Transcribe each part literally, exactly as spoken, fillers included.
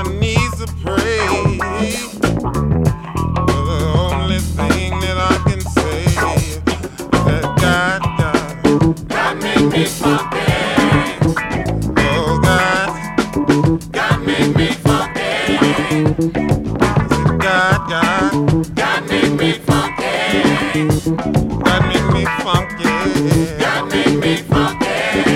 my knees to pray. But the only thing that I can say is that God, God, God made me funky. Oh God, God made me funky. God, God, God made me funky. God made me funky. God made me funky.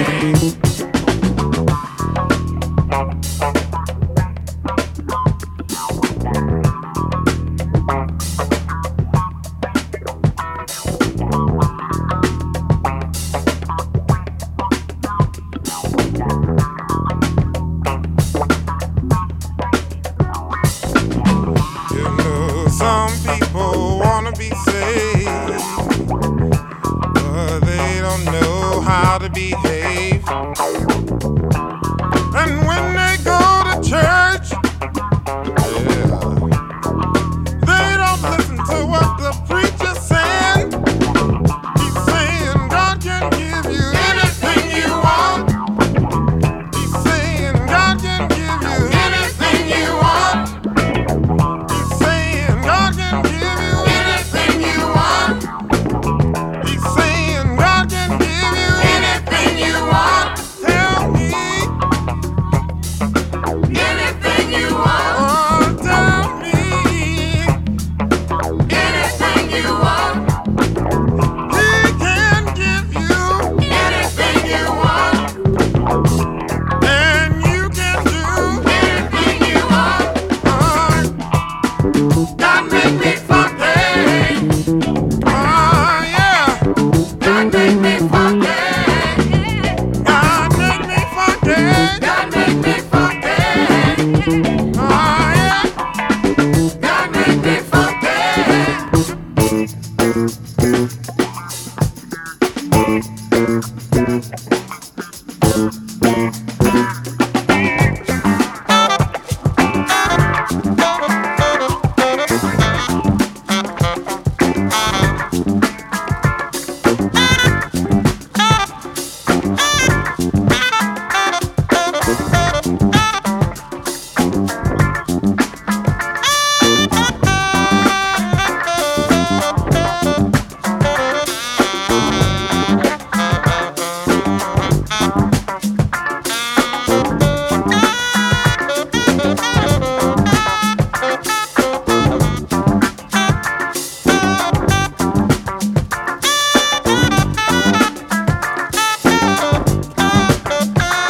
Some people wanna be saved, but they don't know how to behave. And when they go to church, yeah, they don't listen to what the preacher's saying. He's saying God can give you anything you want. He's saying God can give you anything you want. God can give you anything you want. He's saying God can give you anything you want. Tell me anything you want. Oh, tell me anything you want. He can give you anything you want. And you can do anything you want. Oh, God make me funky. Oh yeah. God make me funky. God make me funky. God make me funky. Oh yeah. God make me funky.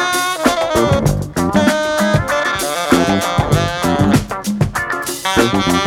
Thank you.